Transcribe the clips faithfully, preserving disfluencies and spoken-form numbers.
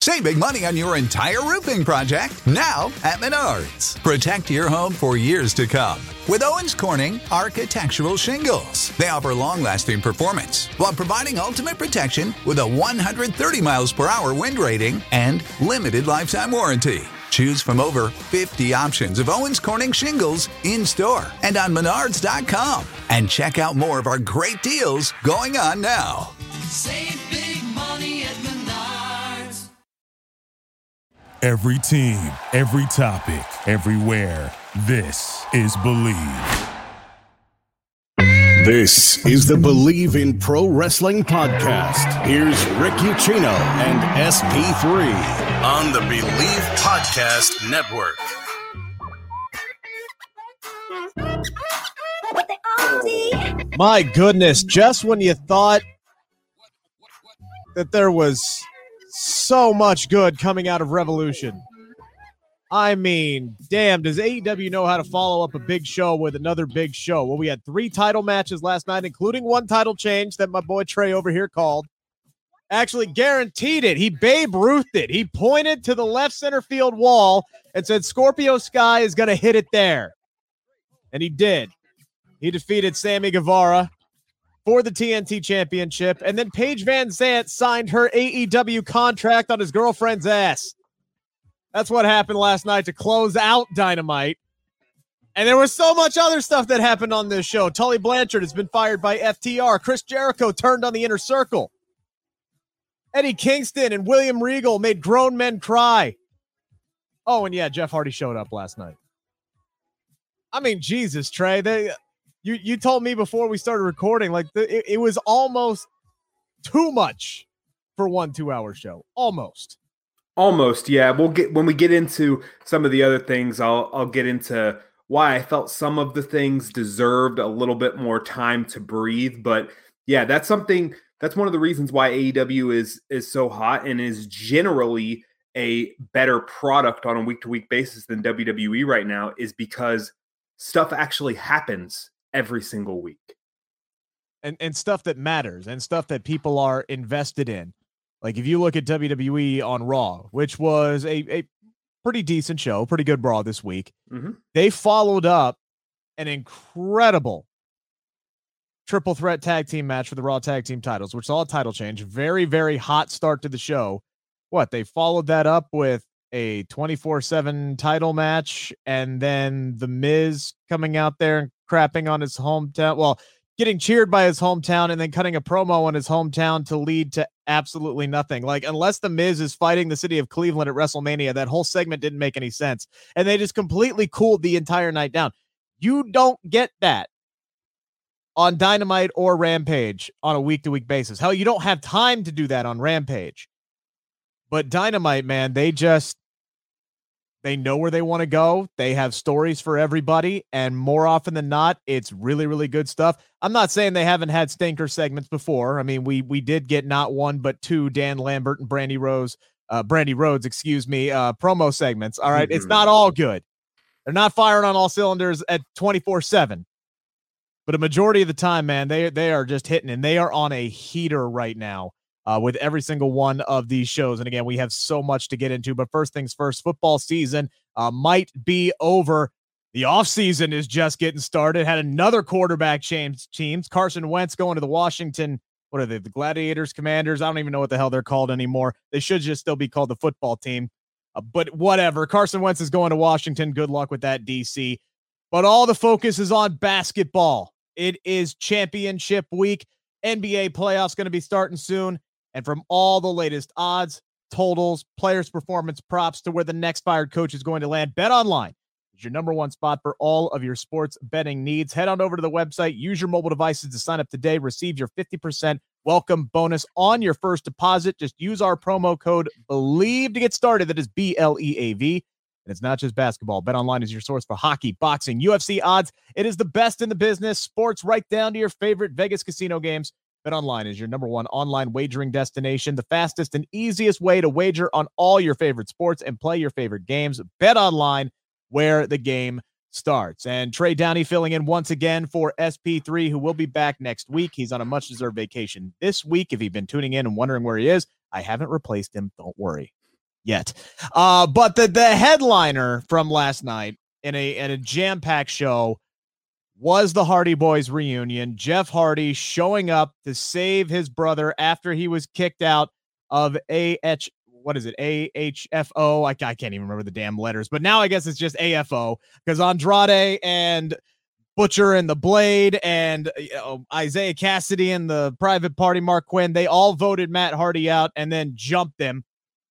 Save big money on your entire roofing project now at Menards. Protect your home for years to come with Owens Corning Architectural Shingles. They offer long-lasting performance while providing ultimate protection with a one hundred thirty miles per hour wind rating and limited lifetime warranty. Choose from over fifty options of Owens Corning shingles in-store and on menards dot com. And check out more of our great deals going on now. Save big money at Menards. Every team, every topic, everywhere. This is Believe. This is the Believe in Pro Wrestling podcast. Here's Rick Ucchino and S P three on the Believe Podcast Network. My goodness, just when you thought that there was so much good coming out of Revolution. I mean, damn, does A E W know how to follow up a big show with another big show? Well, we had three title matches last night, including one title change that my boy Trey over here called. Actually guaranteed it. He Babe Ruthed it. He pointed to the left center field wall and said Scorpio Sky is going to hit it there. And he did. He defeated Sammy Guevara for the T N T Championship, and then Paige Van Zant signed her A E W contract on his girlfriend's ass. That's what happened last night to close out Dynamite. And there was so much other stuff that happened on this show. Tully Blanchard has been fired by F T R. Chris Jericho turned on the Inner Circle. Eddie Kingston and William Regal made grown men cry. Oh, and yeah, Jeff Hardy showed up last night. I mean, Jesus, Trey, they... You you told me before we started recording, like the, it, it was almost too much for one two-hour show. Almost. Almost, yeah. We'll get when we get into some of the other things. I'll I'll get into why I felt some of the things deserved a little bit more time to breathe. But yeah, that's something. That's one of the reasons why A E W is is so hot and is generally a better product on a week-to-week basis than W W E right now, is because stuff actually happens every single week. And and stuff that matters and stuff that people are invested in. Like if you look at W W E on Raw, which was a, a pretty decent show, pretty good Raw this week, mm-hmm. They followed up an incredible triple threat tag team match for the Raw tag team titles, which saw a title change. Very, very hot start to the show. What, they followed that up with a twenty-four seven title match, and then The Miz coming out there and crapping on his hometown. Well, getting cheered by his hometown and then cutting a promo on his hometown to lead to absolutely nothing. Like, unless The Miz is fighting the city of Cleveland at WrestleMania, that whole segment didn't make any sense. And they just completely cooled the entire night down. You don't get that on Dynamite or Rampage on a week-to-week basis. Hell, you don't have time to do that on Rampage. But Dynamite, man, they just, they know where they want to go. They have stories for everybody. And more often than not, it's really, really good stuff. I'm not saying they haven't had stinker segments before. I mean, we we did get not one, but two Dan Lambert and Brandy Rose, uh, Brandy Rhodes, excuse me, uh, promo segments. All right. Mm-hmm. It's not all good. They're not firing on all cylinders at twenty-four seven. But a majority of the time, man, they, they are just hitting, and they are on a heater right now. Uh, with every single one of these shows. And again, we have so much to get into, but first things first, football season uh, might be over. The offseason is just getting started. Had another quarterback change teams. Carson Wentz going to the Washington, what are they, the Gladiators, Commanders? I don't even know what the hell they're called anymore. They should just still be called the football team. Uh, but whatever. Carson Wentz is going to Washington. Good luck with that, D C. But all the focus is on basketball. It is championship week. N B A playoffs going to be starting soon. And from all the latest odds, totals, players' performance props to where the next fired coach is going to land, BetOnline is your number one spot for all of your sports betting needs. Head on over to the website. Use your mobile devices to sign up today. Receive your fifty percent welcome bonus on your first deposit. Just use our promo code BELIEVE to get started. That is B L E A V. And it's not just basketball. BetOnline is your source for hockey, boxing, U F C odds. It is the best in the business. Sports right down to your favorite Vegas casino games. BetOnline is your number one online wagering destination, the fastest and easiest way to wager on all your favorite sports and play your favorite games. BetOnline, where the game starts. And Trey Downey filling in once again for S P three, who will be back next week. He's on a much-deserved vacation this week. If you've been tuning in and wondering where he is, I haven't replaced him. Don't worry. yet. Uh, but the, the headliner from last night in a, in a jam-packed show was the Hardy Boys reunion. Jeff Hardy showing up to save his brother after he was kicked out of A H, what is it? A H F O. I, I can't even remember the damn letters, but now I guess it's just A F O because Andrade and Butcher and the Blade and you know, Isaiah Cassidy and the Private Party Mark Quinn, they all voted Matt Hardy out and then jumped him.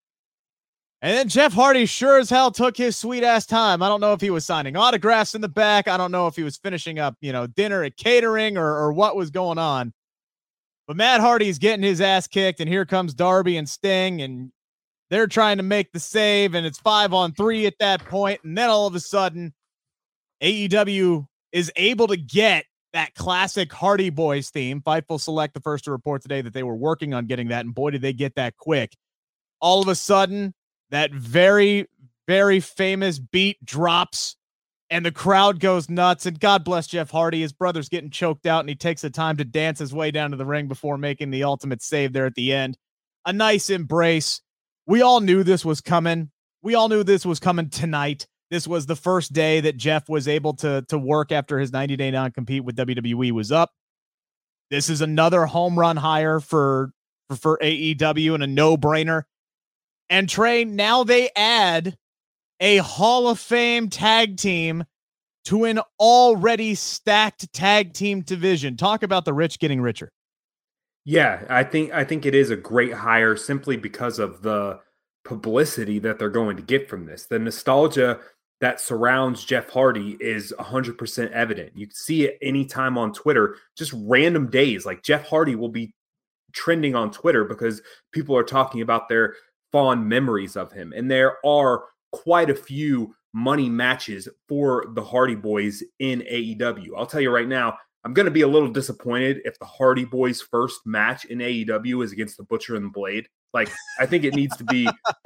And then Jeff Hardy sure as hell took his sweet ass time. I don't know if he was signing autographs in the back. I don't know if he was finishing up, you know, dinner at catering or, or what was going on. But Matt Hardy's getting his ass kicked, and here comes Darby and Sting, and they're trying to make the save, and it's five on three at that point. And then all of a sudden, A E W is able to get that classic Hardy Boys theme. Fightful Select, the first to report today that they were working on getting that, and boy, did they get that quick. All of a sudden, that very, very famous beat drops, and the crowd goes nuts, and God bless Jeff Hardy. His brother's getting choked out, and he takes the time to dance his way down to the ring before making the ultimate save there at the end. A nice embrace. We all knew this was coming. We all knew this was coming tonight. This was the first day that Jeff was able to, to work after his ninety-day non-compete with W W E was up. This is another home run hire for, for, for A E W and a no-brainer. And Trey, now they add a Hall of Fame tag team to an already stacked tag team division. Talk about the rich getting richer. Yeah, I think I think it is a great hire simply because of the publicity that they're going to get from this. The nostalgia that surrounds Jeff Hardy is one hundred percent evident. You can see it anytime on Twitter, just random days. Like Jeff Hardy will be trending on Twitter because people are talking about their fond memories of him. And there are quite a few money matches for the Hardy Boys in A E W. I'll tell you right now, I'm going to be a little disappointed if the Hardy Boys' first match in A E W is against the Butcher and the Blade. Like, I think it needs to be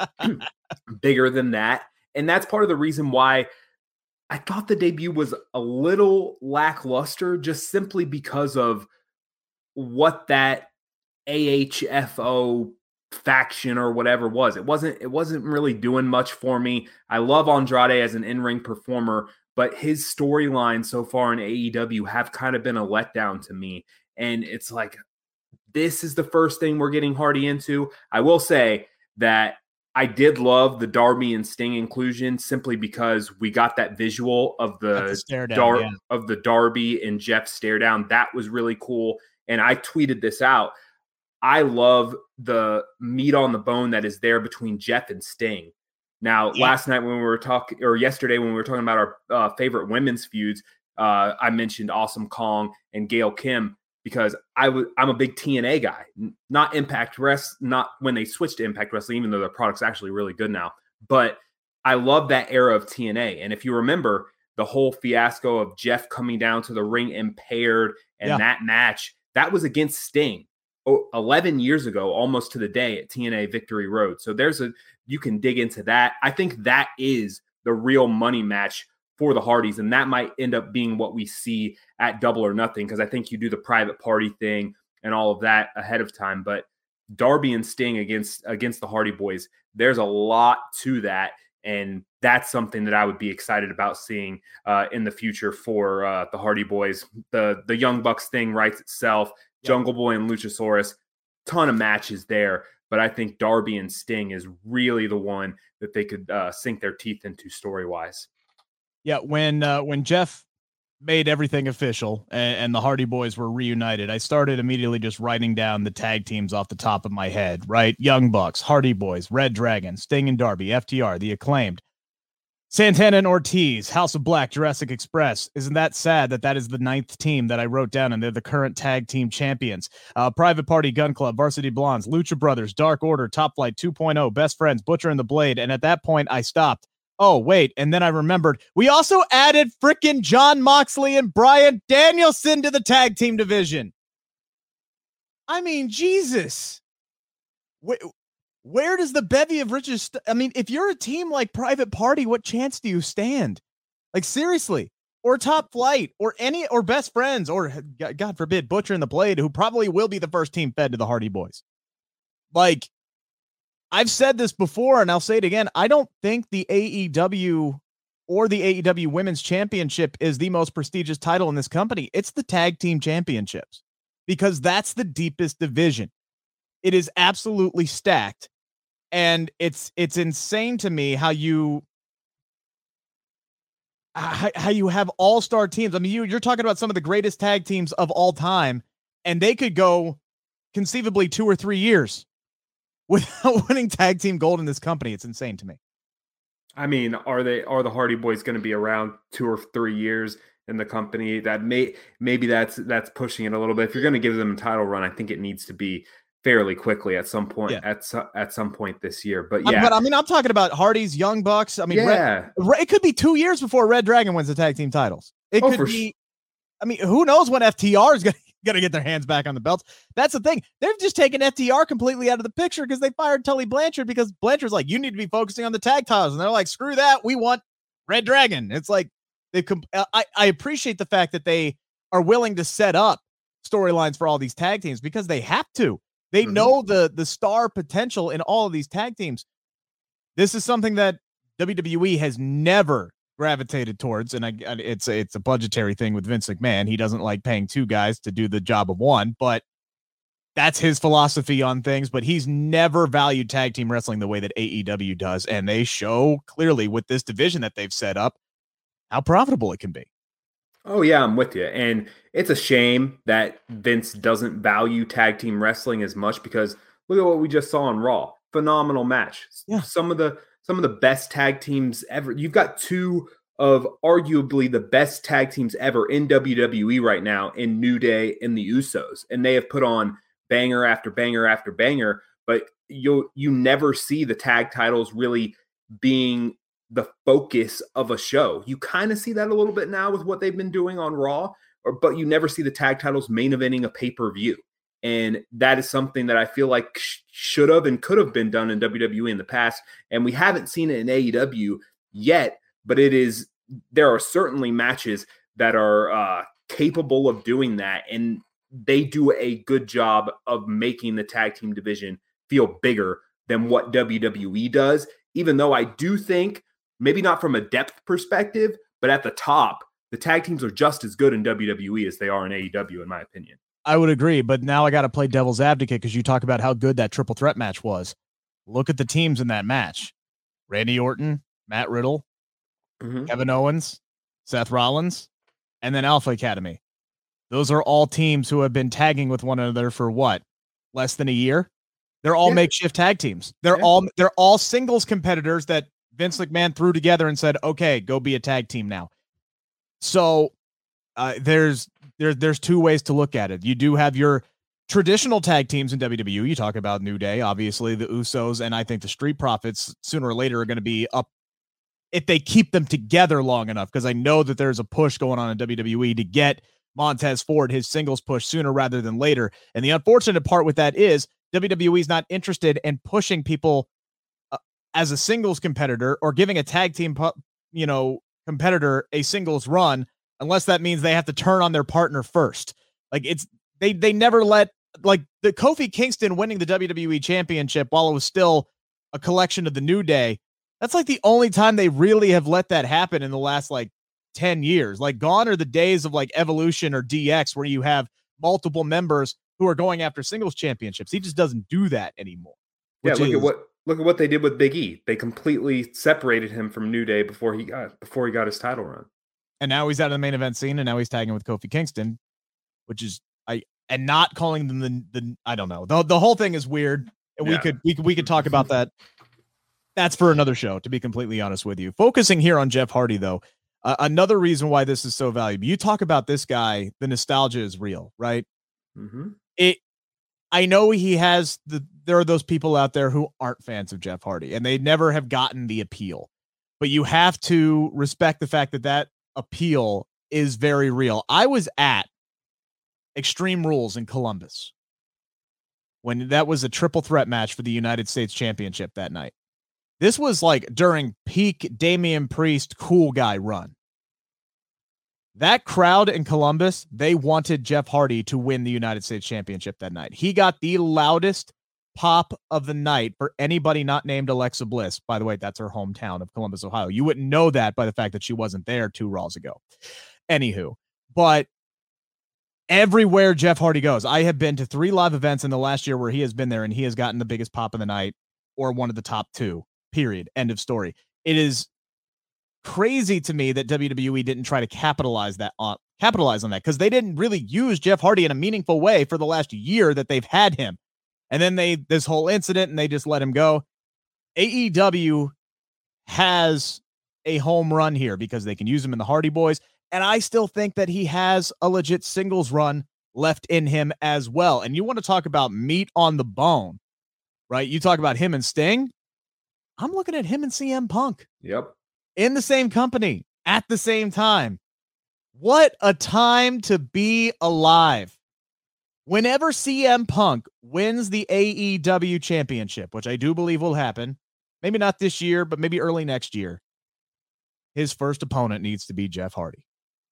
bigger than that. And that's part of the reason why I thought the debut was a little lackluster, just simply because of what that A H F O faction or whatever was. It wasn't it wasn't really doing much for me. I love Andrade as an in-ring performer, but his storylines so far in A E W have kind of been a letdown to me. And it's like, this is the first thing we're getting Hardy into. I will say that I did love the Darby and Sting inclusion simply because we got that visual of the, the down, Dar- yeah. of the Darby and Jeff stare down. That was really cool. And I tweeted this out. I love the meat on the bone that is there between Jeff and Sting. Now, yeah. last night when we were talking, or yesterday when we were talking about our uh, favorite women's feuds, uh, I mentioned Awesome Kong and Gail Kim because I was I'm a big T N A guy, not Impact Wrest, not when they switched to Impact Wrestling, even though their product's actually really good now. But I love that era of T N A. And if you remember the whole fiasco of Jeff coming down to the ring impaired and yeah. that match, that was against Sting. eleven years ago, almost to the day at T N A Victory Road. So there's a, you can dig into that. I think that is the real money match for the Hardys. And that might end up being what we see at Double or Nothing. Cause I think you do the private party thing and all of that ahead of time, but Darby and Sting against, against the Hardy Boys, there's a lot to that. And that's something that I would be excited about seeing uh, in the future for uh, the Hardy Boys. The, the Young Bucks thing writes itself. Jungle Boy and Luchasaurus, ton of matches there, but I think Darby and Sting is really the one that they could uh, sink their teeth into story-wise. Yeah, when uh, when Jeff made everything official and, and the Hardy Boys were reunited, I started immediately just writing down the tag teams off the top of my head, right? Young Bucks, Hardy Boys, Red Dragon, Sting and Darby, F T R, The Acclaimed, Santana and Ortiz, House of Black, Jurassic Express. Isn't that sad that that is the ninth team that I wrote down and they're the current tag team champions? Uh, Private Party, Gun Club, Varsity Blondes, Lucha Brothers, Dark Order, Top Flight two point oh, Best Friends, Butcher and the Blade. And at that point, I stopped. Oh, wait. And then I remembered we also added frickin' John Moxley and Bryan Danielson to the tag team division. I mean, Jesus. Wait. Where does the bevy of riches? St- I mean, if you're a team like Private Party, what chance do you stand? Like, seriously, or Top Flight, or any, or Best Friends, or God forbid, Butcher and the Blade, who probably will be the first team fed to the Hardy Boys. Like, I've said this before and I'll say it again. I don't think the A E W or the A E W Women's Championship is the most prestigious title in this company. It's the Tag Team Championships because that's the deepest division. It is absolutely stacked. And it's it's insane to me how you how, how you have all-star teams. I mean, you, you're talking about some of the greatest tag teams of all time, and they could go conceivably two or three years without winning tag team gold in this company. It's insane to me. I mean, are they are the Hardy Boys going to be around two or three years in the company? That may maybe that's that's pushing it a little bit. If you're going to give them a title run, I think it needs to be fairly quickly at some point. Yeah. at su- at some point this year. But yeah, but I mean, I'm talking about Hardy's, Young Bucks. I mean, yeah, Red, it could be two years before Red Dragon wins the tag team titles. It oh, could be. Sh- I mean, who knows when F T R is going to. Going to get their hands back on the belts. That's the thing. They've just taken F T R completely out of the picture because they fired Tully Blanchard because Blanchard's like, you need to be focusing on the tag titles. And they're like, screw that. We want Red Dragon. It's like, they. Comp- I, I appreciate the fact that they are willing to set up storylines for all these tag teams because they have to. They mm-hmm. know the, the star potential in all of these tag teams. This is something that W W E has never gravitated towards, and I, it's a, it's a budgetary thing with Vince McMahon. He doesn't like paying two guys to do the job of one, but that's his philosophy on things. But he's never valued tag team wrestling the way that A E W does, and they show clearly with this division that they've set up how profitable it can be. Oh yeah, I'm with you, and it's a shame that Vince doesn't value tag team wrestling as much because look at what we just saw on Raw. Phenomenal match. Yeah. Some of the Some of the best tag teams ever. You've got two of arguably the best tag teams ever in W W E right now in New Day and the Usos. And they have put on banger after banger after banger, but you you never see the tag titles really being the focus of a show. You kind of see that a little bit now with what they've been doing on Raw, or but you never see the tag titles main eventing a pay-per-view. And that is something that I feel like sh- should have and could have been done in W W E in the past. And we haven't seen it in A E W yet, but it is, there are certainly matches that are uh, capable of doing that. And they do a good job of making the tag team division feel bigger than what W W E does. Even though I do think, maybe not from a depth perspective, but at the top, the tag teams are just as good in W W E as they are in A E W, in my opinion. I would agree, but now I got to play devil's advocate because you talk about how good that triple threat match was. Look at the teams in that match. Randy Orton, Matt Riddle, mm-hmm. Kevin Owens, Seth Rollins, and then Alpha Academy. Those are all teams who have been tagging with one another for what? Less than a year? They're all yeah. makeshift tag teams. They're yeah. all they're all singles competitors that Vince McMahon threw together and said, okay, go be a tag team now. So uh, there's There, there's two ways to look at it. You do have your traditional tag teams in W W E. You talk about New Day, obviously the Usos, and I think the Street Profits sooner or later are going to be up if they keep them together long enough, because I know that there's a push going on in W W E to get Montez Ford his singles push sooner rather than later. And the unfortunate part with that is W W E is not interested in pushing people uh, as a singles competitor or giving a tag team, you know, competitor a singles run, unless that means they have to turn on their partner first. Like it's, they, they never let, like the Kofi Kingston winning the W W E championship while it was still a collection of the New Day. That's like the only time they really have let that happen in the last like ten years. Like gone are the days of like Evolution or D X where you have multiple members who are going after singles championships. He just doesn't do that anymore. Yeah. Look is, at what, look at what they did with Big E. They completely separated him from New Day before he got, before he got his title run. And now he's out of the main event scene, and now he's tagging with Kofi Kingston, which is I and not calling them the the I don't know. The the whole thing is weird. And we yeah. could we could we could talk about that. That's for another show, to be completely honest with you. Focusing here on Jeff Hardy, though, uh, another reason why this is so valuable. You talk about this guy, the nostalgia is real, right? Mm-hmm. It. I know he has the. There are those people out there who aren't fans of Jeff Hardy, and they never have gotten the appeal. But you have to respect the fact that that appeal is very real. I was at Extreme Rules in Columbus when that was a triple threat match for the United States Championship that night. This was like during peak Damian Priest cool guy run. That crowd in Columbus, they wanted Jeff Hardy to win the United States Championship that night. He got the loudest pop of the night for anybody not named Alexa Bliss. By the way, that's her hometown of Columbus, Ohio. You wouldn't know that by the fact that she wasn't there two Raws ago. Anywho, but everywhere Jeff Hardy goes, I have been to three live events in the last year where he has been there, and he has gotten the biggest pop of the night or one of the top two, period. End of story. It is crazy to me that W W E didn't try to capitalize that on capitalize on that because they didn't really use Jeff Hardy in a meaningful way for the last year that they've had him. And then they, this whole incident, and they just let him go. A E W has a home run here because they can use him in the Hardy Boys. And I still think that he has a legit singles run left in him as well. And you want to talk about meat on the bone, right? You talk about him and Sting. I'm looking at him and C M Punk. Yep. In the same company at the same time. What a time to be alive. Whenever C M Punk wins the A E W championship, which I do believe will happen, maybe not this year, but maybe early next year, his first opponent needs to be Jeff Hardy.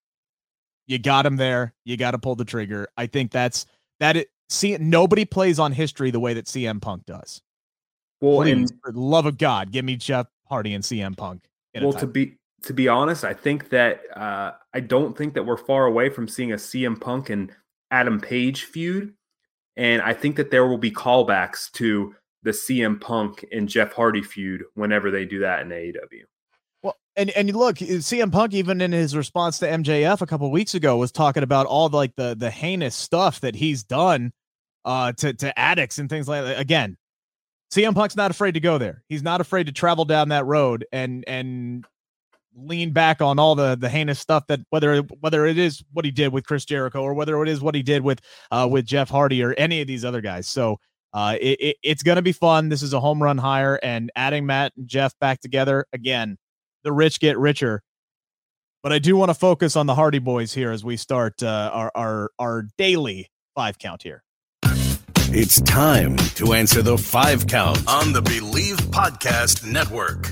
You got him there. You got to pull the trigger. I think that's that. It, see, nobody plays on history the way that C M Punk does. Well, Please, and for the love of God, give me Jeff Hardy and C M Punk. Well, to be to be honest, I think that uh, I don't think that we're far away from seeing a C M Punk and Adam Page feud, and I think that there will be callbacks to the C M Punk and Jeff Hardy feud whenever they do that in A E W. Well, and and look, C M Punk, even in his response to M J F a couple of weeks ago, was talking about all the, like the the heinous stuff that he's done uh, to to addicts and things like that. Again, C M Punk's not afraid to go there. He's not afraid to travel down that road and and lean back on all the the heinous stuff that whether whether it is what he did with Chris Jericho or whether it is what he did with uh, with Jeff Hardy or any of these other guys. So uh, it, it, it's going to be fun. This is a home run hire, and adding Matt and Jeff back together again. The rich get richer. But I do want to focus on the Hardy Boys here as we start uh, our our our daily five count here. It's time to answer the five count on the Believe Podcast Network.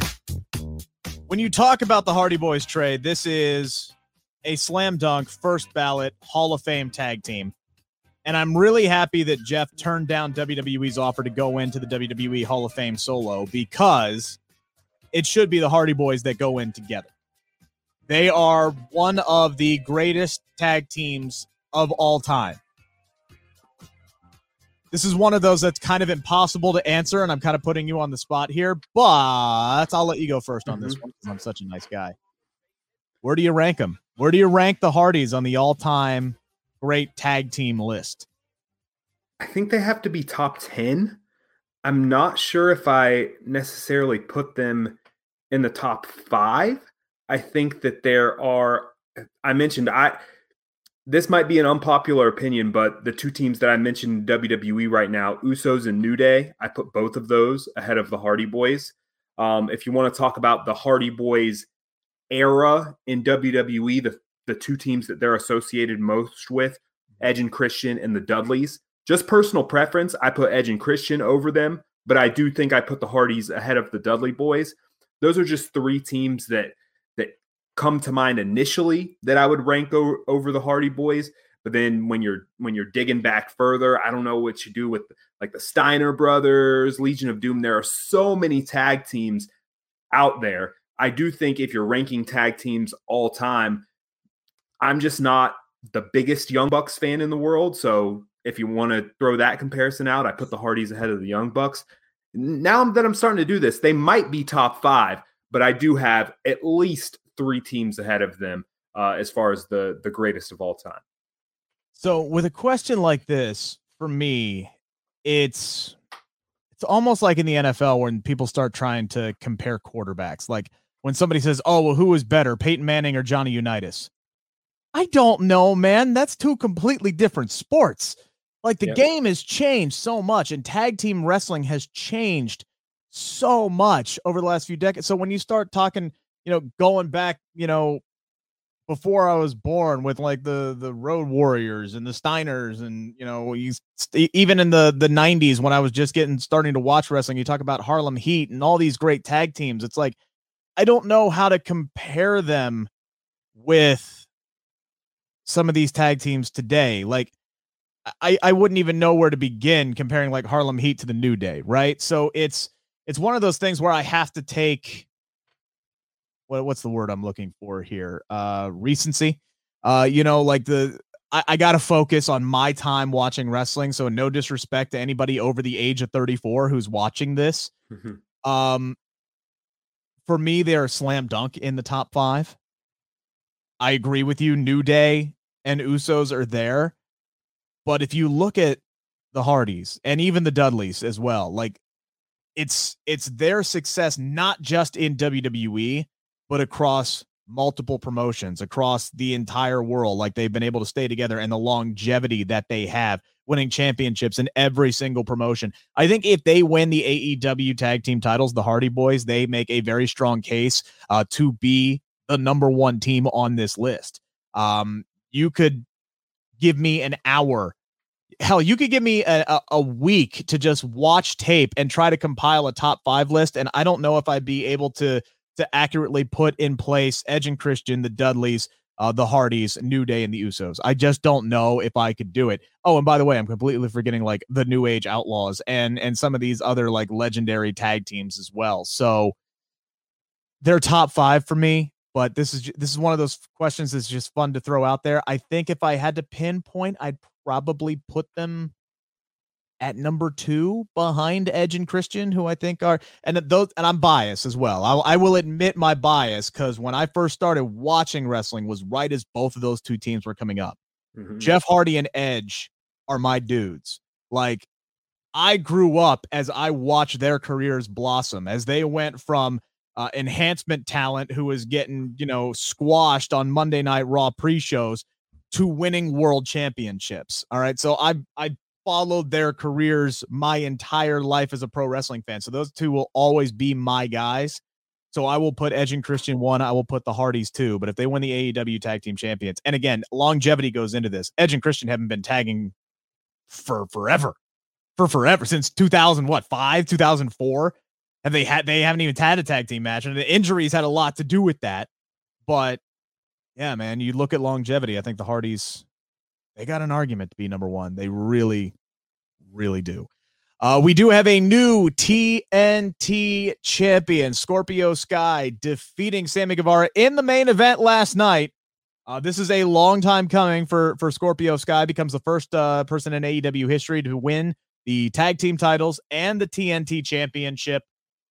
When you talk about the Hardy Boys trade, this is a slam dunk first ballot Hall of Fame tag team. And I'm really happy that Jeff turned down W W E's offer to go into the W W E Hall of Fame solo because it should be the Hardy Boys that go in together. They are one of the greatest tag teams of all time. This is one of those that's kind of impossible to answer, and I'm kind of putting you on the spot here, but I'll let you go first on mm-hmm. this one because I'm such a nice guy. Where do you rank them? Where do you rank the Hardys on the all-time great tag team list? I think they have to be top ten. I'm not sure if I necessarily put them in the top five. I think that there are, I mentioned, I this might be an unpopular opinion, but the two teams that I mentioned in W W E right now, Usos and New Day, I put both of those ahead of the Hardy Boys. Um, if you want to talk about the Hardy Boys era in W W E, the, the two teams that they're associated most with, Edge and Christian and the Dudleys. Just personal preference, I put Edge and Christian over them, but I do think I put the Hardys ahead of the Dudley Boys. Those are just three teams that that come to mind initially that I would rank over, over the Hardy Boys. But then when you're when you're digging back further, I don't know what you do with like the Steiner Brothers, Legion of Doom. There are so many tag teams out there. I do think if you're ranking tag teams all time, I'm just not the biggest Young Bucks fan in the world. So if you want to throw that comparison out, I put the Hardys ahead of the Young Bucks. Now that I'm starting to do this, they might be top five, but I do have at least three teams ahead of them uh, as far as the, the greatest of all time. So with a question like this, for me, it's it's almost like in the N F L when people start trying to compare quarterbacks. Like when somebody says, oh, well, who was better, Peyton Manning or Johnny Unitas? I don't know, man. That's two completely different sports. Like the yep. game has changed so much, and tag team wrestling has changed so much over the last few decades. So when you start talking, you know, going back, you know, before I was born with like the, the Road Warriors and the Steiners and, you know, you even in the, the nineties when I was just getting starting to watch wrestling, you talk about Harlem Heat and all these great tag teams. It's like, I don't know how to compare them with some of these tag teams today. Like, I, I wouldn't even know where to begin comparing like Harlem Heat to the New Day, right? So it's it's one of those things where I have to take what what's the word I'm looking for here? Uh, recency. Uh, you know, like the I, I got to focus on my time watching wrestling. So no disrespect to anybody over the age of thirty-four who's watching this. Mm-hmm. Um, for me, they're a slam dunk in the top five. I agree with you. New Day and Usos are there. But if you look at the Hardys and even the Dudleys as well, like it's it's their success not just in W W E, but across multiple promotions, across the entire world. Like they've been able to stay together and the longevity that they have, winning championships in every single promotion. I think if they win the A E W tag team titles, the Hardy Boys, they make a very strong case uh, to be the number one team on this list. Um, you could give me an hour. Hell, you could give me a, a, a week to just watch tape and try to compile a top five list. And I don't know if I'd be able to, to accurately put in place Edge and Christian, the Dudleys, uh, the Hardys, New Day, and the Usos. I just don't know if I could do it. Oh, and by the way, I'm completely forgetting like the New Age Outlaws and, and some of these other like legendary tag teams as well. So they're top five for me. But this is this is one of those questions that's just fun to throw out there. I think if I had to pinpoint, I'd probably put them at number two behind Edge and Christian, who I think are, and those, and I'm biased as well. I, I will admit my bias because when I first started watching wrestling was right as both of those two teams were coming up. Mm-hmm. Jeff Hardy and Edge are my dudes. Like I grew up as I watched their careers blossom as they went from Uh, enhancement talent who was getting, you know, squashed on Monday Night Raw pre-shows to winning world championships. All right. So I I followed their careers my entire life as a pro wrestling fan. So those two will always be my guys. So I will put Edge and Christian one. I will put the Hardys two. But if they win the A E W tag team champions, and again, longevity goes into this. Edge and Christian haven't been tagging for forever, for forever since two thousand, what, five, two thousand four. Have they had, they haven't even had a tag team match, and the injuries had a lot to do with that. But yeah, man, you look at longevity. I think the Hardys, they got an argument to be number one. They really, really do. Uh, we do have a new T N T champion, Scorpio Sky, defeating Sammy Guevara in the main event last night. Uh, this is a long time coming for, for Scorpio Sky. Becomes the first uh, person in A E W history to win the tag team titles and the T N T championship.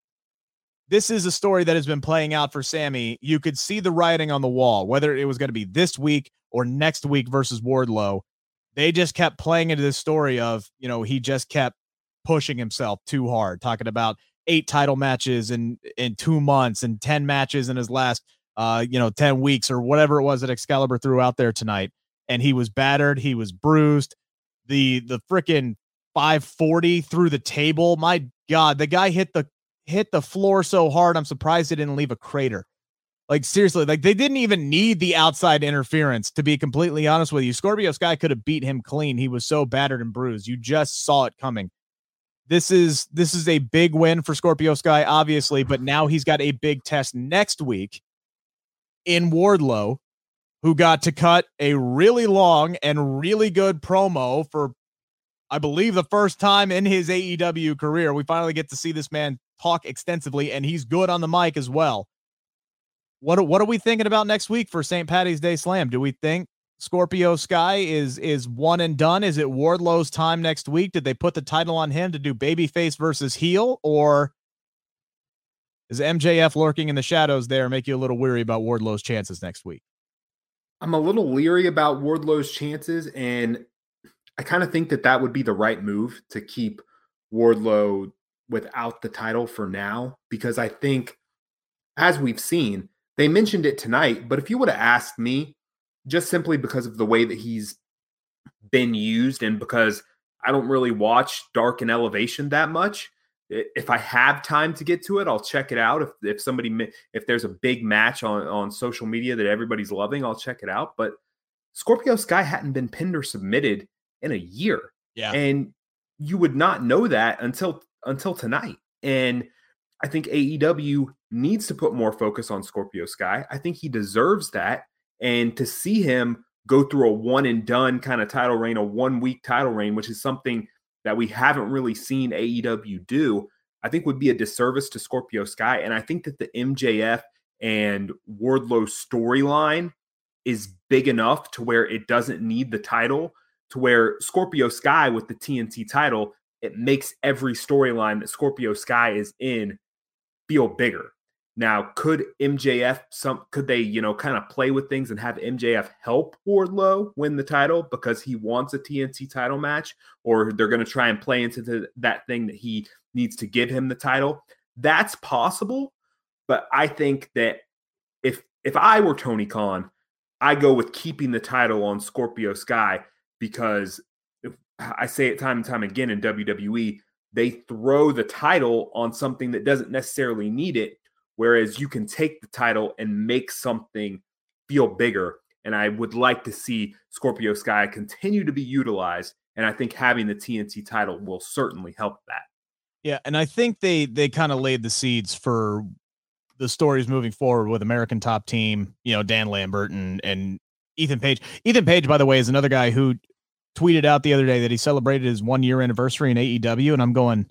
This is a story that has been playing out for Sammy. You could see the writing on the wall, whether it was going to be this week or next week versus Wardlow. They just kept playing into this story of, you know, he just kept pushing himself too hard, talking about eight title matches in, in two months and ten matches in his last, uh, you know, ten weeks or whatever it was that Excalibur threw out there tonight. And he was battered. He was bruised. The, the freaking five forty through the table. My God, the guy hit the, hit the floor so hard, I'm surprised it didn't leave a crater. Like, seriously, like they didn't even need the outside interference, to be completely honest with you. Scorpio Sky could have beat him clean. He was so battered and bruised. You just saw it coming. This is this is a big win for Scorpio Sky, obviously, but now he's got a big test next week in Wardlow, who got to cut a really long and really good promo for, I believe, the first time in his A E W career. We finally get to see this man talk extensively, and he's good on the mic as well. What, what are we thinking about next week for Saint Patty's Day Slam? Do we think Scorpio Sky is is one and done? Is it Wardlow's time next week? Did they put the title on him to do babyface versus heel, or is M J F lurking in the shadows there make you a little weary about Wardlow's chances next week? I'm a little leery about Wardlow's chances, and I kind of think that that would be the right move to keep Wardlow without the title for now, because I think, as we've seen, they mentioned it tonight, but if you would have asked me, just simply because of the way that he's been used and because I don't really watch Dark and Elevation that much, if I have time to get to it, I'll check it out. If if somebody, if there's a big match on, on social media that everybody's loving, I'll check it out. But Scorpio Sky hadn't been pinned or submitted in a year. Yeah. And you would not know that until until tonight. And I think A E W needs to put more focus on Scorpio Sky. I think he deserves that. And to see him go through a one and done kind of title reign, a one week title reign, which is something that we haven't really seen A E W do, I think would be a disservice to Scorpio Sky. And I think that the M J F and Wardlow storyline is big enough to where it doesn't need the title, to where Scorpio Sky with the T N T title, it makes every storyline that Scorpio Sky is in feel bigger. Now, could M J F, some could they, you know, kind of play with things and have M J F help Wardlow win the title because he wants a T N T title match, or they're going to try and play into the, that thing that he needs to give him the title? That's possible, but I think that if if I were Tony Khan, I go with keeping the title on Scorpio Sky, because if, I say it time and time again in W W E, they throw the title on something that doesn't necessarily need it, whereas you can take the title and make something feel bigger. And I would like to see Scorpio Sky continue to be utilized, and I think having the T N T title will certainly help that. Yeah, and I think they they kind of laid the seeds for the stories moving forward with American Top Team, you know, Dan Lambert and and Ethan Page. Ethan Page, by the way, is another guy who tweeted out the other day that he celebrated his one year anniversary in A E W, and I'm going,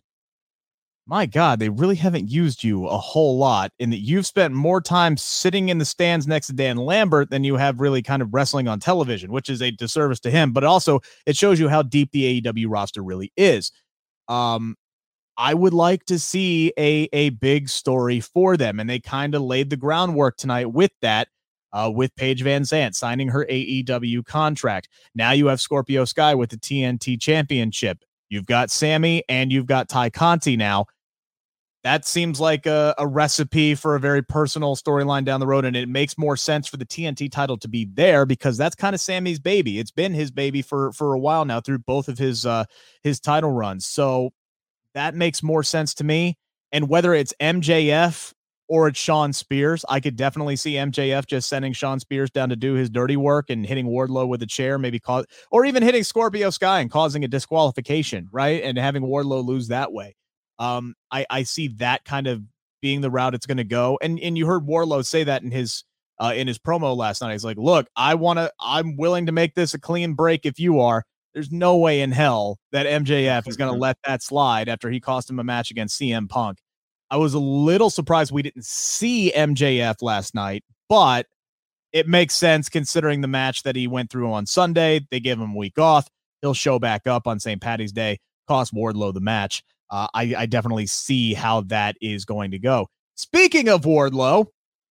my God, they really haven't used you a whole lot, in that you've spent more time sitting in the stands next to Dan Lambert than you have really kind of wrestling on television, which is a disservice to him, but also it shows you how deep the A E W roster really is. Um, I would like to see a, a big story for them, and they kind of laid the groundwork tonight with that, uh, with Paige Van Zandt signing her A E W contract. Now you have Scorpio Sky with the T N T Championship. You've got Sammy and you've got Ty Conti now. That seems like a, a recipe for a very personal storyline down the road, and it makes more sense for the T N T title to be there because that's kind of Sammy's baby. It's been his baby for for a while now through both of his uh, his title runs. So that makes more sense to me. And whether it's M J F or it's Shawn Spears, I could definitely see M J F just sending Shawn Spears down to do his dirty work and hitting Wardlow with a chair, maybe cause, or even hitting Scorpio Sky and causing a disqualification, right? And having Wardlow lose that way. Um, I, I see that kind of being the route it's going to go. And and you heard Wardlow say that in his uh, in his promo last night. He's like, look, I want to, I'm willing to make this a clean break if you are. There's no way in hell that M J F is going to let that slide after he cost him a match against C M Punk. I was a little surprised we didn't see M J F last night, but it makes sense considering the match that he went through on Sunday. They gave him a week off. He'll show back up on Saint Patty's Day, cost Wardlow the match. Uh, I, I definitely see how that is going to go. Speaking of Wardlow,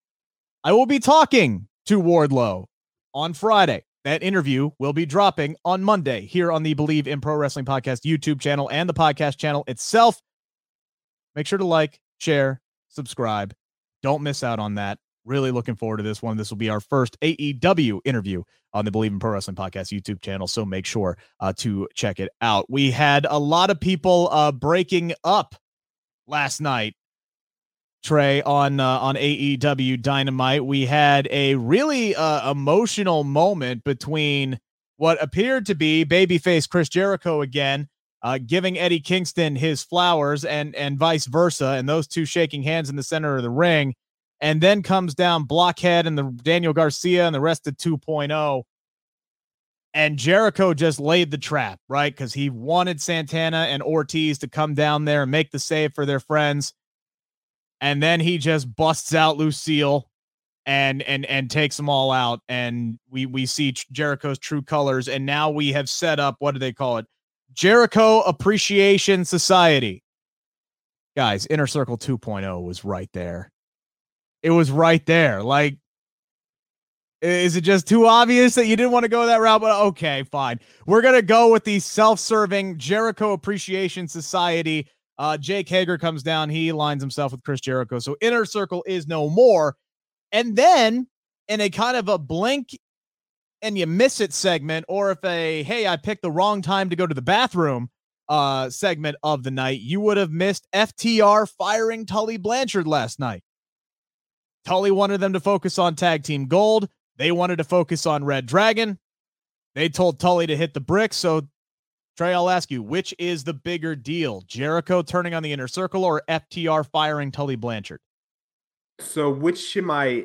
I will be talking to Wardlow on Friday. That interview will be dropping on Monday here on the Believe in Pro Wrestling Podcast YouTube channel and the podcast channel itself. Make sure to like, share, subscribe. Don't miss out on that. Really looking forward to this one. This will be our first A E W interview on the Believe in Pro Wrestling Podcast YouTube channel, so make sure uh, to check it out. We had a lot of people uh, breaking up last night, Trey, on uh, on A E W Dynamite. We had a really uh, emotional moment between what appeared to be babyface Chris Jericho again, uh, giving Eddie Kingston his flowers, and and vice versa, and those two shaking hands in the center of the ring. And then comes down Blockhead and the Daniel Garcia and the rest of two point oh. And Jericho just laid the trap, right? Because he wanted Santana and Ortiz to come down there and make the save for their friends. And then he just busts out Lucille and and and takes them all out. And we we see Jericho's true colors. And now we have set up, what do they call it? Jericho Appreciation Society. Guys, Inner Circle two point oh was right there. It was right there. Like, is it just too obvious that you didn't want to go that route? But okay, fine. We're going to go with the self-serving Jericho Appreciation Society. Uh, Jake Hager comes down. He aligns himself with Chris Jericho. So Inner Circle is no more. And then in a kind of a blink and you miss it segment, or if a, hey, I picked the wrong time to go to the bathroom uh, segment of the night, you would have missed F T R firing Tully Blanchard last night. Tully wanted them to focus on Tag Team Gold. They wanted to focus on Red Dragon. They told Tully to hit the bricks. So, Trey, I'll ask you, which is the bigger deal? Jericho turning on the Inner Circle or F T R firing Tully Blanchard? So which am I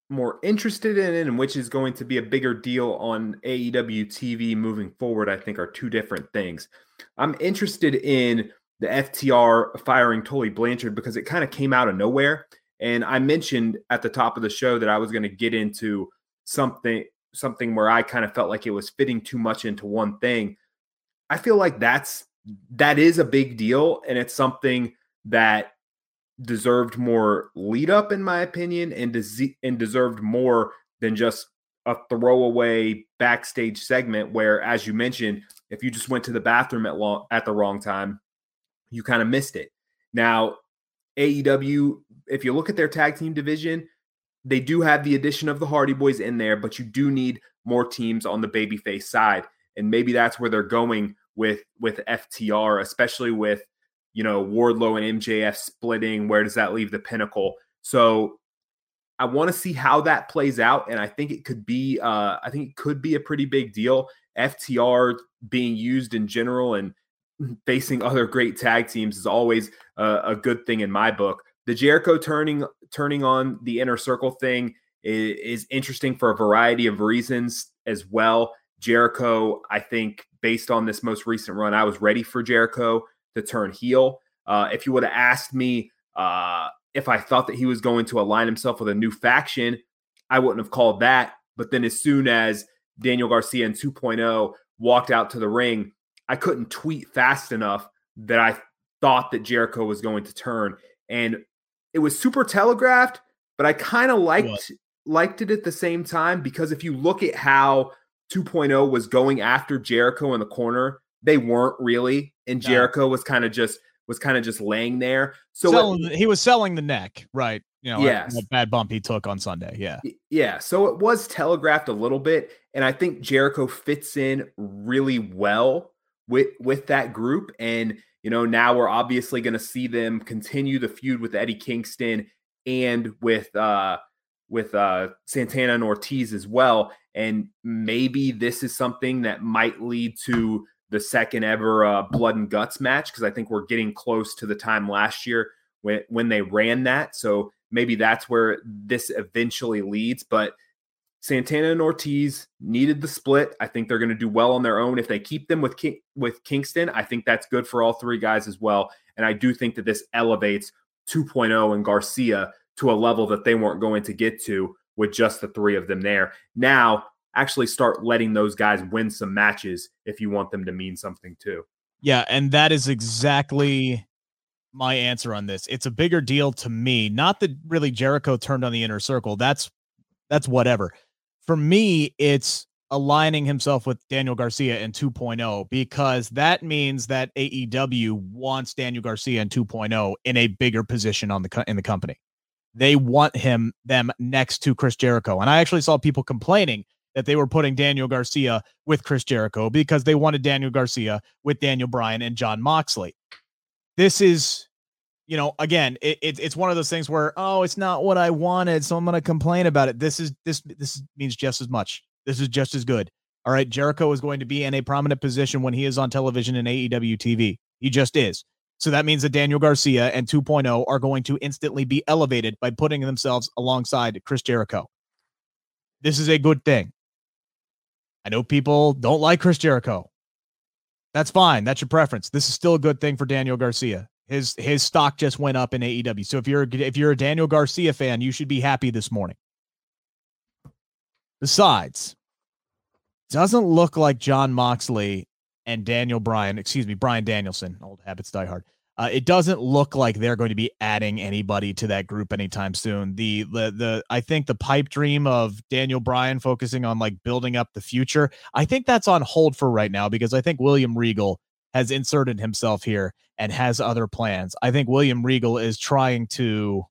more interested in it and which is going to be a bigger deal on A E W T V moving forward, I think are two different things. I'm interested in the F T R firing Tully Blanchard because it kind of came out of nowhere. And I mentioned at the top of the show that I was going to get into something, something where I kind of felt like it was fitting too much into one thing. I feel like that's, that is a big deal. And it's something that deserved more lead up, in my opinion, and, des- and deserved more than just a throwaway backstage segment where, as you mentioned, if you just went to the bathroom at long, at the wrong time, you kind of missed it. Now, A E W, if you look at their tag team division, they do have the addition of the Hardy Boys in there, but you do need more teams on the babyface side. And maybe that's where they're going with, with F T R, especially with, you know, Wardlow and M J F splitting. Where does that leave the Pinnacle? So I want to see how that plays out. And I think it could be, uh, I think it could be a pretty big deal. F T R being used in general and facing other great tag teams is always a, a good thing in my book. The Jericho turning, turning on the Inner Circle thing is, is interesting for a variety of reasons as well. Jericho, I think based on this most recent run, I was ready for Jericho to turn heel. Uh, if you would have asked me uh, if I thought that he was going to align himself with a new faction, I wouldn't have called that. But then as soon as Daniel Garcia in two point oh walked out to the ring, I couldn't tweet fast enough that I thought that Jericho was going to turn. And it was super telegraphed, but I kind of liked, liked it at the same time, because if you look at how two point oh was going after Jericho in the corner, they weren't really. And Jericho was kind of just was kind of just laying there. So selling, it, he was selling the neck, right? You know, yes. that bad bump he took on Sunday. Yeah. Yeah. So it was telegraphed a little bit. And I think Jericho fits in really well with, with that group. And, you know, now we're obviously going to see them continue the feud with Eddie Kingston and with, uh, with uh, Santana and Ortiz as well. And maybe this is something that might lead to the second ever uh, Blood and Guts match, because I think we're getting close to the time last year when, when they ran that. So maybe that's where this eventually leads. But Santana and Ortiz needed the split. I think they're going to do well on their own. If they keep them with King, with Kingston, I think that's good for all three guys as well. And I do think that this elevates two point oh and Garcia to a level that they weren't going to get to with just the three of them there. Now, actually start letting those guys win some matches if you want them to mean something too. Yeah, and that is exactly my answer on this. It's a bigger deal to me. Not that really Jericho turned on the Inner Circle. That's that's whatever. For me, it's aligning himself with Daniel Garcia in two point oh, because that means that A E W wants Daniel Garcia in two point oh in a bigger position on the co- in the company. They want him them next to Chris Jericho. And I actually saw people complaining that they were putting Daniel Garcia with Chris Jericho because they wanted Daniel Garcia with Daniel Bryan and Jon Moxley. This is, you know, again, it, it, it's one of those things where, oh, it's not what I wanted, so I'm going to complain about it. This is this this means just as much. This is just as good. All right, Jericho is going to be in a prominent position when he is on television in A E W T V. He just is. So that means that Daniel Garcia and two point oh are going to instantly be elevated by putting themselves alongside Chris Jericho. This is a good thing. I know people don't like Chris Jericho. That's fine. That's your preference. This is still a good thing for Daniel Garcia. His his stock just went up in A E W. So if you're if you're a Daniel Garcia fan, you should be happy this morning. Besides, doesn't look like Jon Moxley and Daniel Bryan, excuse me, Bryan Danielson, old habits die hard. Uh, it doesn't look like they're going to be adding anybody to that group anytime soon. The, the, the, I think the pipe dream of Daniel Bryan focusing on like building up the future, I think that's on hold for right now, because I think William Regal has inserted himself here and has other plans. I think William Regal is trying to,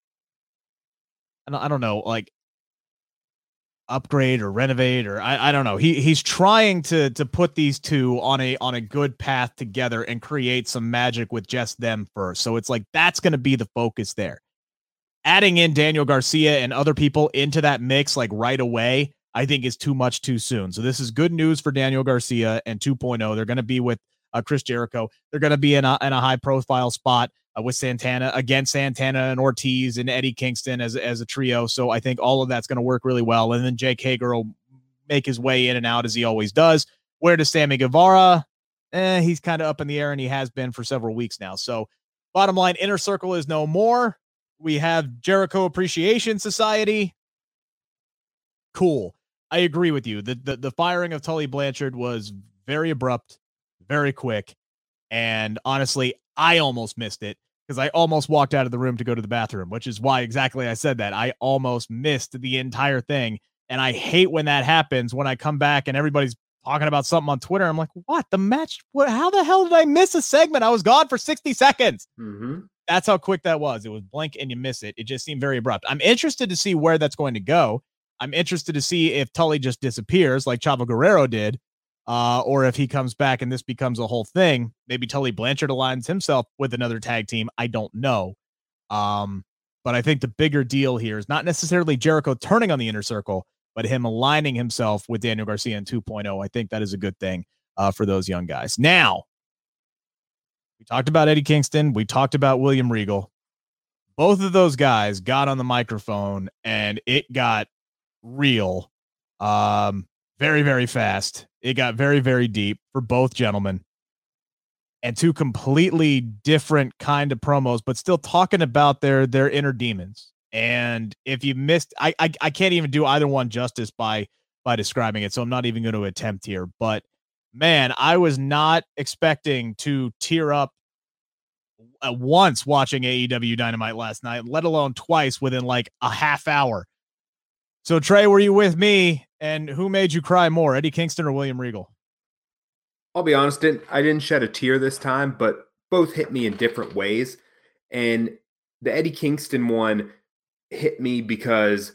I don't know, like upgrade or renovate, or I, I don't know. He he's trying to to put these two on a on a good path together and create some magic with just them first. So it's like that's going to be the focus there. Adding in Daniel Garcia and other people into that mix like right away, I think is too much too soon. So this is good news for Daniel Garcia and two point oh. They're going to be with uh, Chris Jericho. They're going to be in a, in a high profile spot. uh, with Santana against Santana and Ortiz and Eddie Kingston as, as a trio. So I think all of that's going to work really well. And then Jake Hager will make his way in and out as he always does. Where does Sammy Guevara? Eh, he's kind of up in the air, and he has been for several weeks now. So bottom line, Inner Circle is no more. We have Jericho Appreciation Society. Cool. I agree with you. The, the, the firing of Tully Blanchard was very abrupt, very quick. And honestly, I almost missed it because I almost walked out of the room to go to the bathroom, which is why exactly I said that. I almost missed the entire thing. And I hate when that happens, when I come back and everybody's talking about something on Twitter. I'm like, what? The match? What? How the hell did I miss a segment? I was gone for sixty seconds. Mm-hmm. That's how quick that was. It was blink and you miss it. It just seemed very abrupt. I'm interested to see where that's going to go. I'm interested to see if Tully just disappears like Chavo Guerrero did, uh, or if he comes back and this becomes a whole thing. Maybe Tully Blanchard aligns himself with another tag team. I don't know. Um, but I think the bigger deal here is not necessarily Jericho turning on the Inner Circle, but him aligning himself with Daniel Garcia in two point oh. I think that is a good thing uh, for those young guys. Now, we talked about Eddie Kingston. We talked about William Regal. Both of those guys got on the microphone and it got real um, very, very fast. It got very, very deep for both gentlemen. And two completely different kind of promos, but still talking about their their inner demons. And if you missed, I, I I can't even do either one justice by by describing it, so I'm not even going to attempt here. But man, I was not expecting to tear up uh, once watching A E W Dynamite last night, let alone twice within like a half hour. So Trey, were you with me? And who made you cry more, Eddie Kingston or William Regal? I'll be honest, I didn't shed a tear this time, but both hit me in different ways. And the Eddie Kingston one hit me because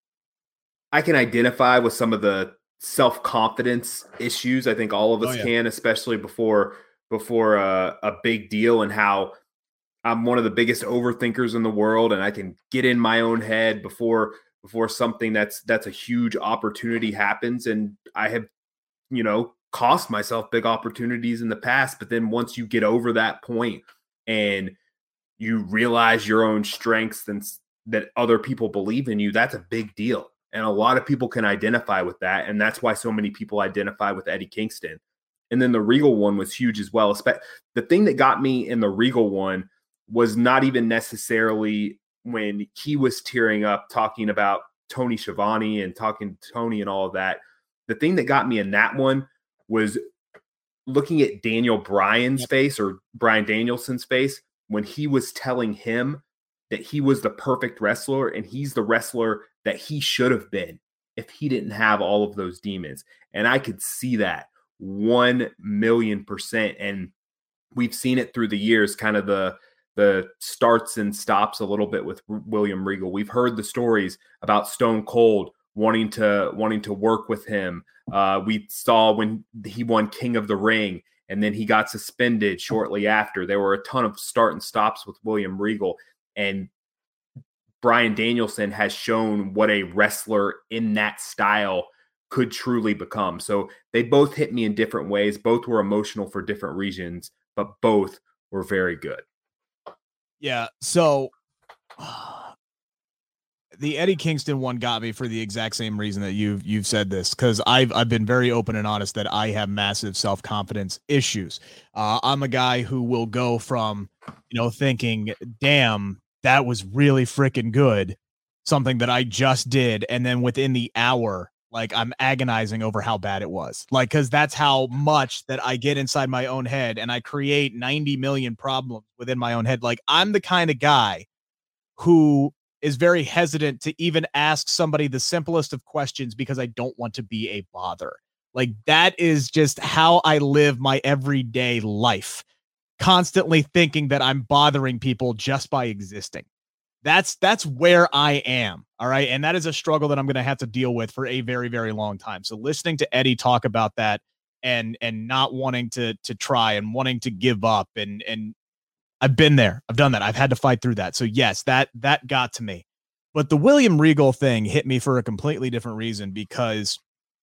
I can identify with some of the self-confidence issues. I think all of us oh, yeah. can, especially before before a, a big deal, and how I'm one of the biggest overthinkers in the world, and I can get in my own head before before something that's that's a huge opportunity happens. And I have, you know, cost myself big opportunities in the past, but then once you get over that point and you realize your own strengths and that other people believe in you, that's a big deal. And a lot of people can identify with that. And that's why so many people identify with Eddie Kingston. And then the Regal one was huge as well. The thing that got me in the Regal one was not even necessarily when he was tearing up talking about Tony Schiavone and talking to Tony and all of that. The thing that got me in that one was looking at Daniel Bryan's face, or Bryan Danielson's face, when he was telling him that he was the perfect wrestler and he's the wrestler that he should have been if he didn't have all of those demons. And I could see that one million percent. And we've seen it through the years, kind of the, the starts and stops a little bit with William Regal. We've heard the stories about Stone Cold wanting to, wanting to work with him. Uh, we saw when he won King of the Ring and then he got suspended shortly after. There were a ton of start and stops with William Regal. And Bryan Danielson has shown what a wrestler in that style could truly become. So they both hit me in different ways. Both were emotional for different reasons, but both were very good. Yeah. So uh, the Eddie Kingston one got me for the exact same reason that you've you've said this, because I've I've been very open and honest that I have massive self-confidence issues. Uh, I'm a guy who will go from, you know, thinking, damn, that was really freaking good, something that I just did, and then within the hour, like, I'm agonizing over how bad it was. Like, because that's how much that I get inside my own head, and I create ninety million problems within my own head. Like, I'm the kind of guy who is very hesitant to even ask somebody the simplest of questions because I don't want to be a bother. Like, that is just how I live my everyday life, constantly thinking that I'm bothering people just by existing. That's that's where I am. All right. And that is a struggle that I'm going to have to deal with for a very, very long time. So listening to Eddie talk about that and and not wanting to to try and wanting to give up, and and I've been there. I've done that. I've had to fight through that. So yes, that that got to me. But the William Regal thing hit me for a completely different reason, because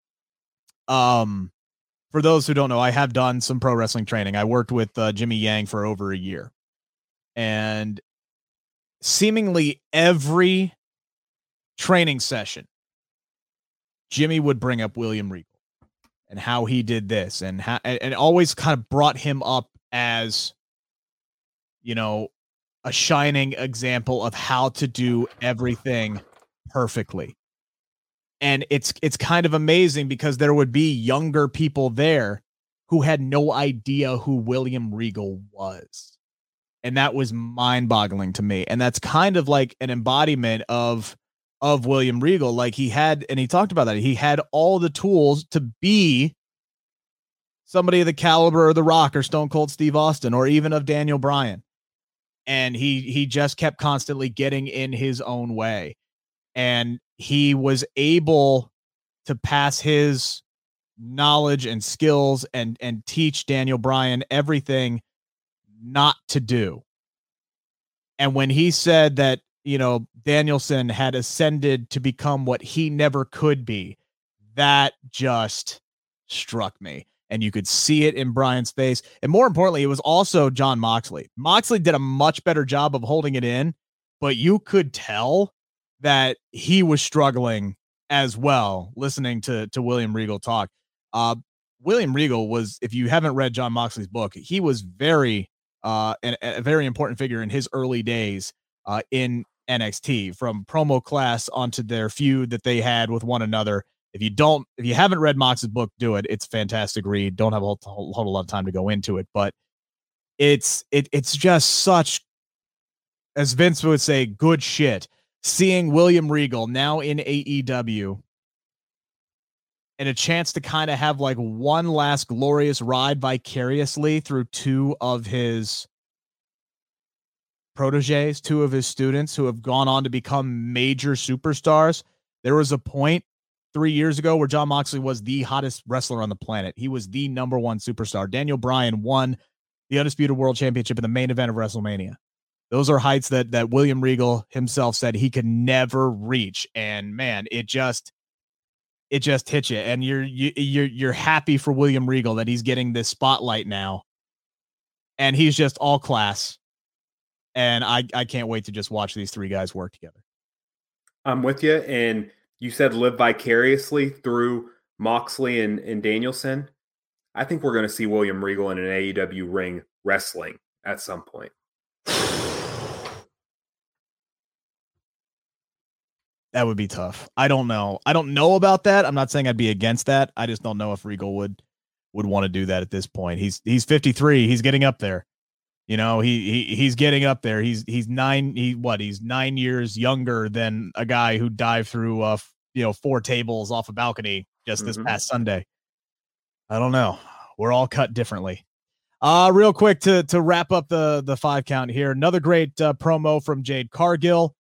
um for those who don't know, I have done some pro wrestling training. I worked with uh, Jimmy Yang for over a year. And seemingly every training session, Jimmy would bring up William Regal and how he did this, and how, and, and always kind of brought him up as, you know, a shining example of how to do everything perfectly. And it's it's kind of amazing because there would be younger people there who had no idea who William Regal was. And that was mind-boggling to me. And that's kind of like an embodiment of of William Regal. Like he had, and he talked about that, he had all the tools to be somebody of the caliber of The Rock or Stone Cold Steve Austin or even of Daniel Bryan. And he he just kept constantly getting in his own way. And he was able to pass his knowledge and skills and and teach Daniel Bryan everything not to do. And when he said that, you know, Danielson had ascended to become what he never could be, that just struck me. And you could see it in Bryan's face. And more importantly, it was also Jon Moxley. Moxley did a much better job of holding it in, but you could tell that he was struggling as well, listening to, to William Regal talk. Uh, William Regal was, if you haven't read Jon Moxley's book, he was very, uh, an, a very important figure in his early days uh, in N X T, from promo class onto their feud that they had with one another. If you don't, if you haven't read Mox's book, do it. It's a fantastic read. Don't have a whole, whole, whole lot of time to go into it, but it's, it, it's just such, as Vince would say, good shit. Seeing William Regal now in A E W and a chance to kind of have like one last glorious ride vicariously through two of his proteges, two of his students who have gone on to become major superstars. There was a point three years ago where Jon Moxley was the hottest wrestler on the planet. He was the number one superstar. Daniel Bryan won the Undisputed World Championship in the main event of WrestleMania. Those are heights that that William Regal himself said he could never reach. And man, it just it just hits you. And you're you, you're you're happy for William Regal that he's getting this spotlight now. And he's just all class. And I I can't wait to just watch these three guys work together. I'm with you. And you said live vicariously through Moxley and, and Danielson. I think we're going to see William Regal in an A E W ring wrestling at some point. That would be tough. I don't know. I don't know about that. I'm not saying I'd be against that. I just don't know if Regal would would want to do that at this point. He's he's fifty-three. He's getting up there. You know, he he he's getting up there. He's he's nine. He what? He's nine years younger than a guy who dived through uh you know four tables off a balcony just this mm-hmm. past Sunday. I don't know. We're all cut differently. Uh, real quick to to wrap up the the five count here. Another great uh, promo from Jade Cargill.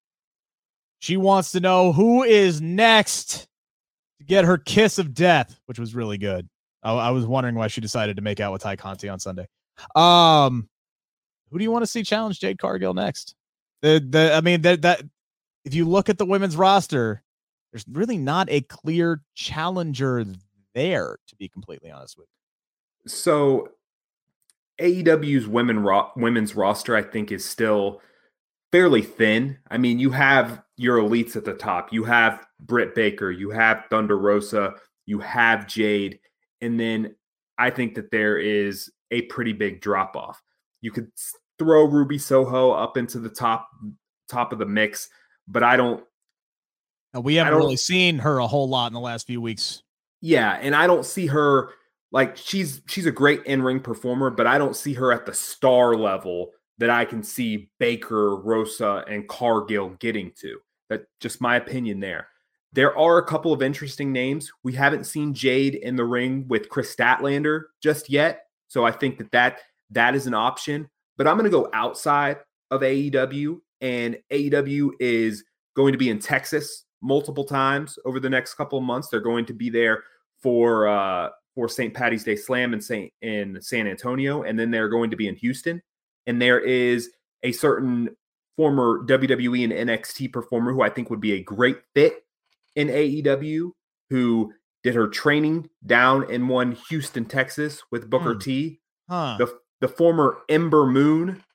She wants to know who is next to get her kiss of death, which was really good. I, I was wondering why she decided to make out with Ty Conti on Sunday. Um, who do you want to see challenge Jade Cargill next? The the I mean that that if you look at the women's roster, there's really not a clear challenger there, to be completely honest with you. So A E W's women ro- women's roster, I think, is still fairly thin. I mean, you have your elites at the top. You have Britt Baker, you have Thunder Rosa, you have Jade, and then I think that there is a pretty big drop off. You could throw Ruby Soho up into the top top of the mix, but I don't. Now, we haven't really seen her a whole lot in the last few weeks. Yeah, and I don't see her like she's she's a great in-ring performer, but I don't see her at the star level that I can see Baker, Rosa, and Cargill getting to. That's just my opinion there. There are a couple of interesting names. We haven't seen Jade in the ring with Chris Statlander just yet, so I think that that, that is an option. But I'm going to go outside of A E W, and A E W is going to be in Texas multiple times over the next couple of months. They're going to be there for uh, for Saint Patty's Day Slam in Saint in San Antonio, and then they're going to be in Houston. And there is a certain former W W E and N X T performer who I think would be a great fit in A E W, who did her training down in one Houston, Texas with Booker hmm. T. Huh. The, the former Ember Moon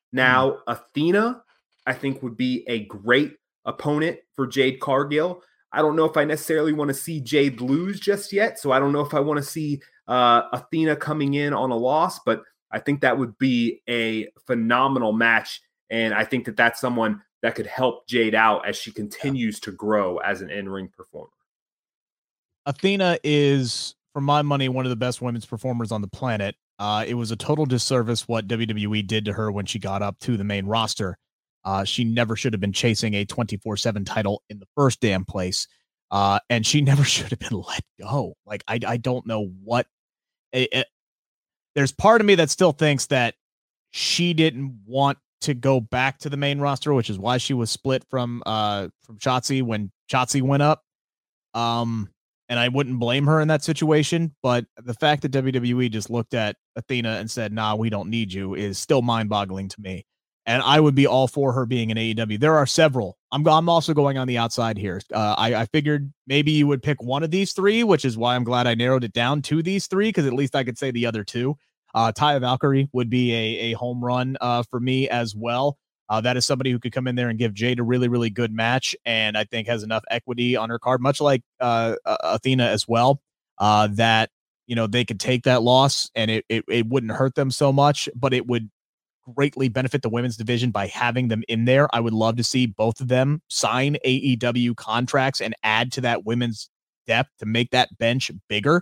Now, mm. Athena, I think, would be a great opponent for Jade Cargill. I don't know if I necessarily want to see Jade lose just yet, so I don't know if I want to see uh, Athena coming in on a loss, but I think that would be a phenomenal match, and I think that that's someone that could help Jade out as she continues to grow as an in-ring performer. Athena is, for my money, one of the best women's performers on the planet. Uh, it was a total disservice what W W E did to her when she got up to the main roster. Uh, she never should have been chasing a twenty-four seven title in the first damn place. Uh, and she never should have been let go. Like, I, I don't know what it, it, there's part of me that still thinks that she didn't want to go back to the main roster, which is why she was split from, uh, from Shotzi when Shotzi went up. Um, and I wouldn't blame her in that situation, but the fact that W W E just looked at Athena and said, nah, we don't need you is still mind boggling to me. And I would be all for her being in A E W. There are several. I'm I'm also going on the outside here. Uh, I, I figured maybe you would pick one of these three, which is why I'm glad I narrowed it down to these three, because at least I could say the other two. Uh, Taya Valkyrie would be a, a home run uh, for me as well. Uh, that is somebody who could come in there and give Jade a really, really good match, and I think has enough equity on her card, much like uh, uh, Athena as well, uh, that you know they could take that loss and it, it it wouldn't hurt them so much, but it would greatly benefit the women's division by having them in there. I would love to see both of them sign A E W contracts and add to that women's depth to make that bench bigger.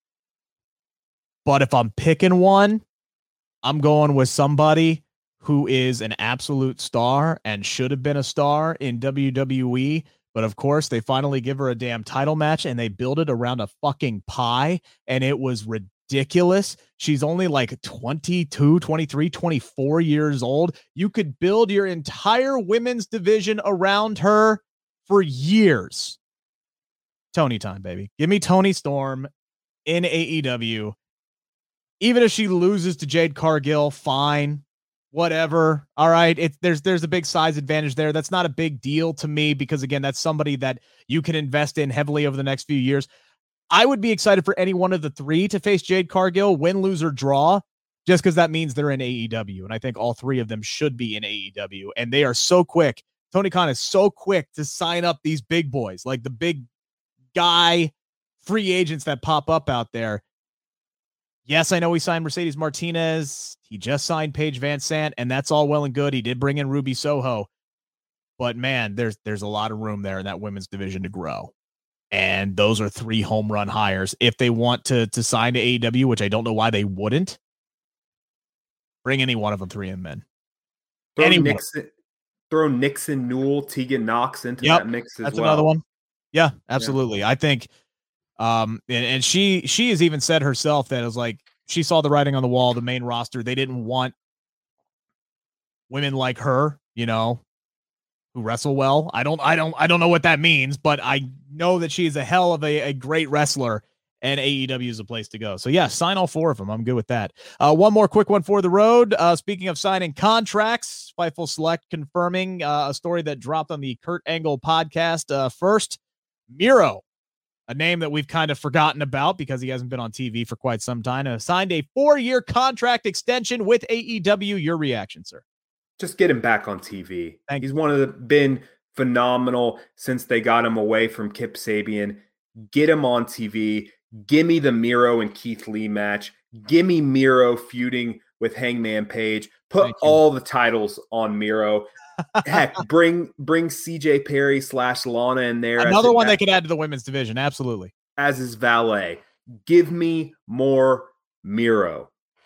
But if I'm picking one, I'm going with somebody who is an absolute star and should have been a star in W W E. But of course, they finally give her a damn title match and they build it around a fucking pie. And it was ridiculous. She's only like twenty-two, twenty-three, twenty-four years old. You could build your entire women's division around her for years. Tony time, baby. Give me Toni Storm in A E W. Even if she loses to Jade Cargill, fine. Whatever. All right. It's there's there's a big size advantage there. That's not a big deal to me because, again, that's somebody that you can invest in heavily over the next few years. I would be excited for any one of the three to face Jade Cargill, win, lose, or draw, just because that means they're in A E W. And I think all three of them should be in A E W. And they are so quick. Tony Khan is so quick to sign up these big boys, like the big guy free agents that pop up out there. Yes, I know he signed Mercedes Martinez. He just signed Paige Van Sant, and that's all well and good. He did bring in Ruby Soho. But, man, there's there's a lot of room there in that women's division to grow. And those are three home run hires. If they want to, to sign to A E W, which I don't know why they wouldn't, bring any one of them three in men. Throw Nixon, throw Nixon, Newell, Tegan Knox into yep, that mix as that's well. That's another one. Yeah, absolutely. Yeah. I think um, and, and she she has even said herself that it was like she saw the writing on the wall, the main roster. They didn't want women like her, you know, who wrestle well. I don't I don't I don't know what that means, but I know that she is a hell of a, a great wrestler, and A E W is a place to go. So yeah, sign all four of them. I'm good with that. Uh, one more quick one for the road. Uh, speaking of signing contracts, Fightful Select confirming uh, a story that dropped on the Kurt Angle podcast. Uh, first, Miro, a name that we've kind of forgotten about because he hasn't been on T V for quite some time, uh, signed a four-year contract extension with A E W. Your reaction, sir? Just get him back on T V. Thank He's you. one of the been phenomenal since they got him away from Kip Sabian. Get him on T V. Give me the Miro and Keith Lee match. Give me Miro feuding with Hangman Page. Put all the titles on Miro. Heck, bring bring C J Perry slash Lana in there. Another one they could add to the women's division. Absolutely. As his valet. Give me more Miro.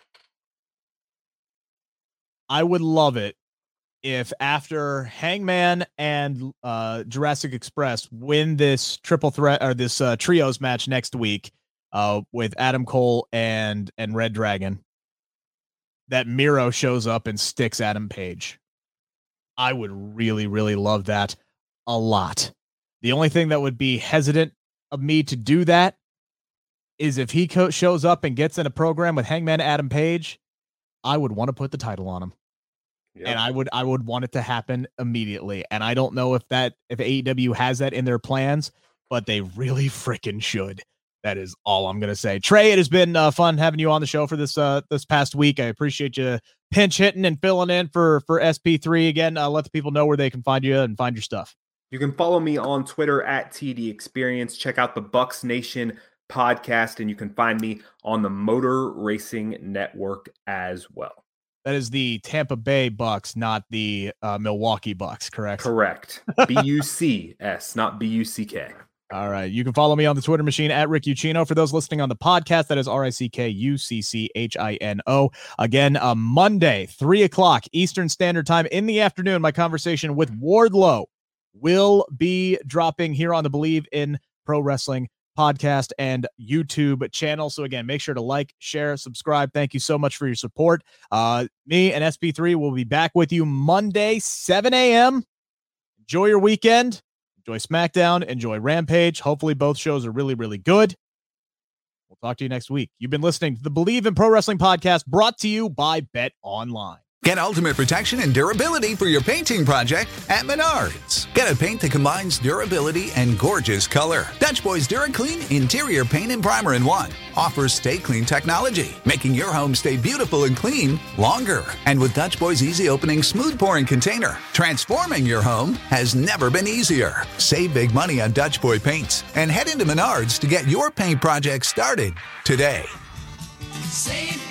I would love it if after Hangman and uh, Jurassic Express win this triple threat or this uh, trios match next week uh, with Adam Cole and and Red Dragon, that Miro shows up and sticks Adam Page. I would really, really love that a lot. The only thing that would be hesitant of me to do that is if he co- shows up and gets in a program with Hangman Adam Page, I would want to put the title on him. Yep. And I would I would want it to happen immediately. And I don't know if that if A E W has that in their plans, but they really freaking should. That is all I'm going to say. Trey, it has been uh, fun having you on the show for this uh, this past week. I appreciate you pinch hitting and filling in for, for S P three. Again, uh, let the people know where they can find you and find your stuff. You can follow me on Twitter at T D Experience. Check out the Bucks Nation podcast, and you can find me on the Motor Racing Network as well. That is the Tampa Bay Bucks, not the uh, Milwaukee Bucks, correct? Correct. B U C S, not B U C K. All right. You can follow me on the Twitter machine at Rick Uccino. For those listening on the podcast, that is R I C K U C C H I N O. Again, uh, Monday, three o'clock Eastern Standard Time in the afternoon, my conversation with Wardlow will be dropping here on the Believe in Pro Wrestling podcast and YouTube channel. So again, make sure to like, share, subscribe. Thank you so much for your support. Uh, me and S P three will be back with you Monday, seven a.m. Enjoy your weekend. Enjoy SmackDown. Enjoy Rampage. Hopefully both shows are really, really good. We'll talk to you next week. You've been listening to the Believe in Pro Wrestling podcast, brought to you by Bet Online. Get ultimate protection and durability for your painting project at Menards. Get a paint that combines durability and gorgeous color. Dutch Boy's DuraClean Interior Paint and Primer in one offers Stay Clean technology, making your home stay beautiful and clean longer. And with Dutch Boy's easy opening, smooth pouring container, transforming your home has never been easier. Save big money on Dutch Boy paints and head into Menards to get your paint project started today. Save